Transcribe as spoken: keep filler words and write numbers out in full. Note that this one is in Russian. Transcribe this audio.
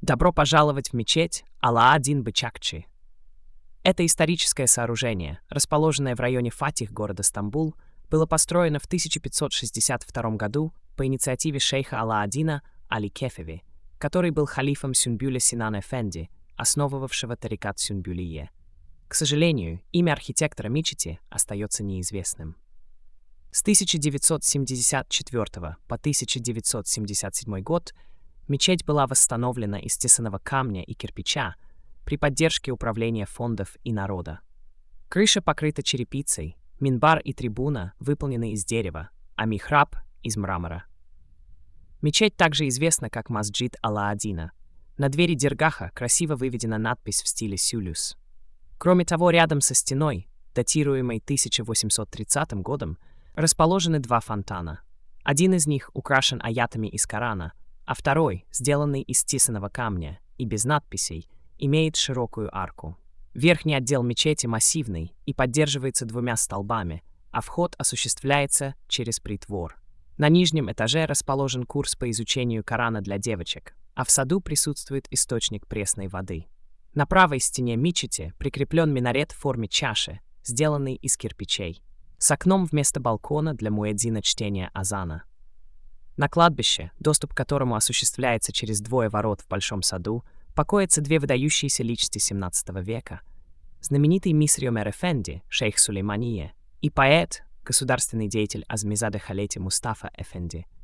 Добро пожаловать в мечеть Алаа-Дин Бычакчы. Это историческое сооружение, расположенное в районе Фатих города Стамбул, было построено в тысяча пятьсот шестьдесят втором году по инициативе шейха Алаа-Дина Али Кефеви, который был халифом Сюнбюля Синан Эфенди, основывавшего тарикат Сюнбюлие. К сожалению, имя архитектора мечети остается неизвестным. С тысяча девятьсот семьдесят четвёртого по тысяча девятьсот семьдесят седьмой год мечеть была восстановлена из тесаного камня и кирпича при поддержке Управления фондов и народа. Крыша покрыта черепицей, минбар и трибуна выполнены из дерева, а михраб — из мрамора. Мечеть также известна как Масджид Алаа-Дина. На двери дергаха красиво выведена надпись в стиле сюлюс. Кроме того, рядом со стеной, датируемой тысяча восемьсот тридцатым годом, расположены два фонтана. Один из них украшен аятами из Корана, а второй, сделанный из тесаного камня и без надписей, имеет широкую арку. Верхний отдел мечети массивный и поддерживается двумя столбами, а вход осуществляется через притвор. На нижнем этаже расположен курс по изучению Корана для девочек, а в саду присутствует источник пресной воды. На правой стене мечети прикреплен минарет в форме чаши, сделанный из кирпичей, с окном вместо балкона для муэдзина чтения азана. На кладбище, доступ к которому осуществляется через двое ворот в Большом саду, покоятся две выдающиеся личности семнадцатого века. Знаменитый Мисри Омер Эфенди, шейх Сулеймания, и поэт, государственный деятель Азмизаде Халети Мустафа Эфенди.